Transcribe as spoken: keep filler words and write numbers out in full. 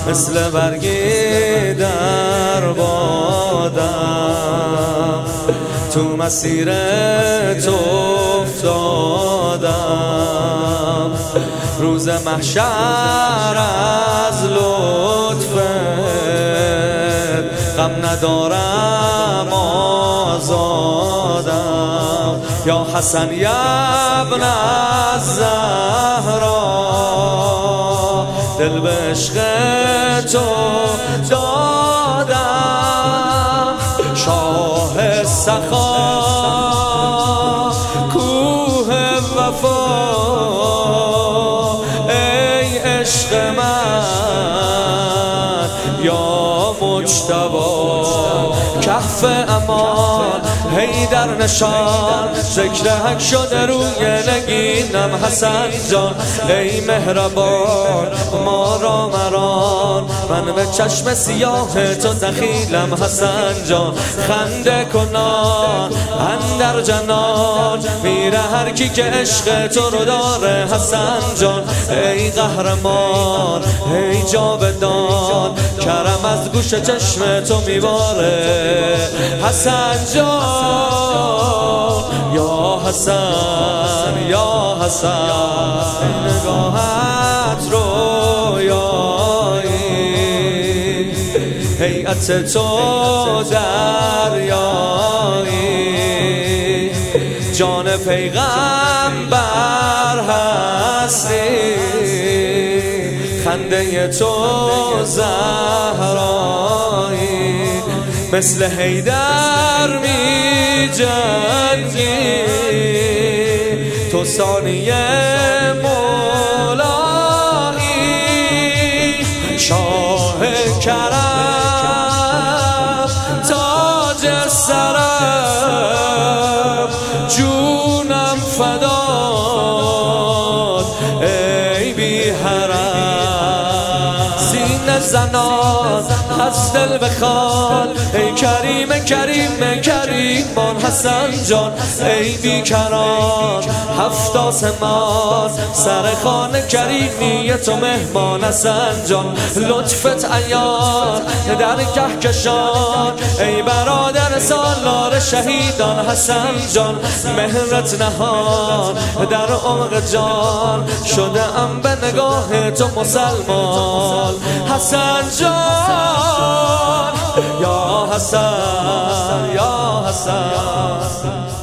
مثل برگی در بادم، تو مسیر تو افتادم. روز محشر از لطفت غم ندارم آزادم. یا حسن یا ابن الزهرا، دل به عشق تو دادم. شاه سخا کوه وفا، ای عشق من یا مجتبی. کهف امان هی در نشان، ذکر حق شده روی نگینم حسن جان. ای مهربان ما را مران، من به چشم سیاه تو دخیلم حسن جان. خنده کنان اندر جنان، میره هر کی که عشق تو رو داره حسن جان. ای قهرمان ای جاودان، کرم از گوش چشم تو میباره حسن جان. یا حسن یا حسن، نگاهت رویایی، هیئت تو دریایی. جان پیغمبر هستی، خنده تو زهرایی. مثل حیدر می جنگی، تو ثانیه مولایی. شاه کرم تاج سرم، جونم فدات ای بی حرم. سینه زنان از دل بخوان، ای کریم کریم کریمان حسن جان. ای بیکران هفت آسمان، سر خانه کریمی تو مهمان حسن جان. لطفت عیان در کهکشان، ای برادر سالار شهیدان حسن جان. مهرت نهان در عمق جان، شده ام به نگاه تو مسلمان حسن جان. یا حسن یا حسن.